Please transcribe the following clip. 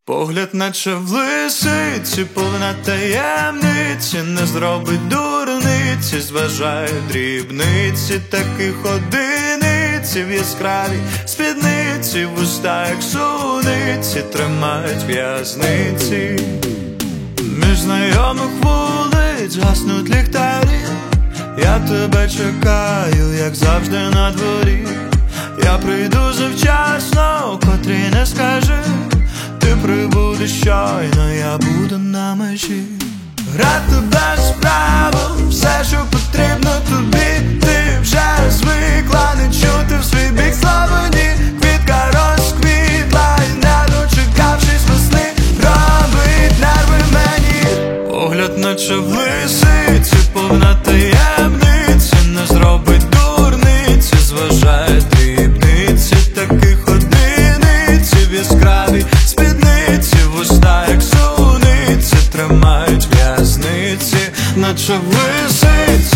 Погляд наче в лисиці, повна таємниці, не зробить дурниці, зважає дрібниці, таких одиниці в яскравій спідниці, вуста як суниці, тримають в'язниці. Між знайомих вулиць гаснуть ліхтарі, я тебе чекаю, як завжди на дворі. Я прийду завчасно, котрій не скажи, ти прибудеш щойно, я буду на межі. Грати без правил, все, що потрібно тобі, ти вже звикла не чути в свій бік слова ні. Квітка розквітла і не дочекавшись весни, робить нерви мені. Погляд наче в лисиці, повна таємниці, не зробить дурниці, зважає дрібниці, таких одиниці в яскравій спідниці, вуста як суниці, тримають в'язниці, наче в лисиці.